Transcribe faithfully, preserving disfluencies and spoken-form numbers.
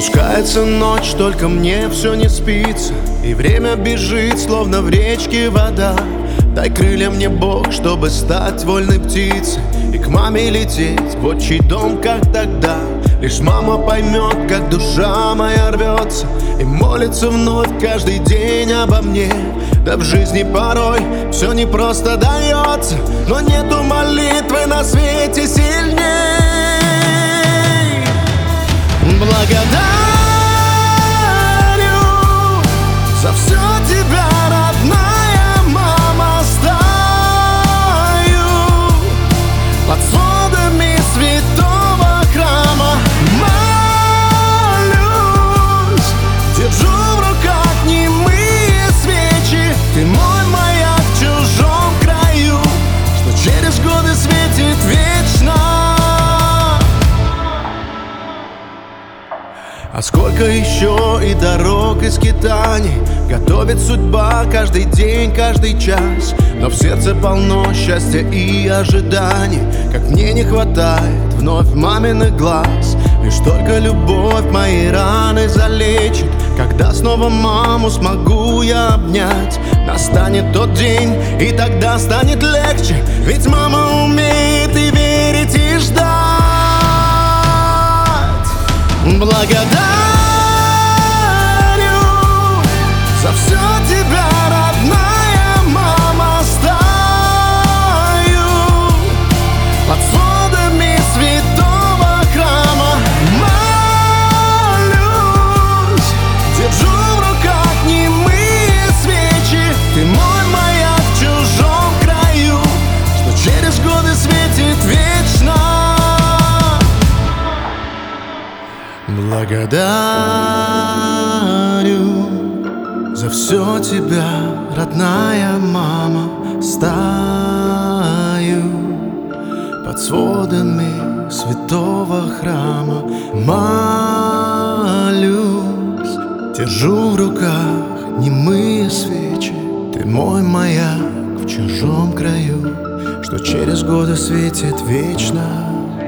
Спускается ночь, только мне все не спится, и время бежит, словно в речке вода. Дай крылья мне, Бог, чтобы стать вольной птицей и к маме лететь в отчий дом, как тогда. Лишь мама поймет, как душа моя рвется, и молится вновь каждый день обо мне. Да в жизни порой все не просто дается, но нету молитвы на свете сильней. Благодарю за все тебя, родная мама, стою под сводами святого храма. Молюсь, держу в руках немые свечи. Ты мой маяк в чужом краю, что через годы светит вечно. А сколько еще и дорог, и скитаний готовит судьба каждый день, каждый час. Но в сердце полно счастья и ожиданий, как мне не хватает вновь маминых глаз. Лишь только любовь мои раны залечит, когда снова маму смогу я обнять. Настанет тот день, и тогда станет легче, ведь мама умеет и верить, и ждать. Благодарю за все тебя, родная мама, стою под сводами святого храма. Молюсь, держу в руках немые свечи. Ты мой маяк в чужом краю, что через годы светит вечно. Благодарю за все тебя, родная мама, стою под сводами святого храма. Молюсь, держу в руках немые свечи. Ты мой маяк в чужом краю, что через годы светит вечно.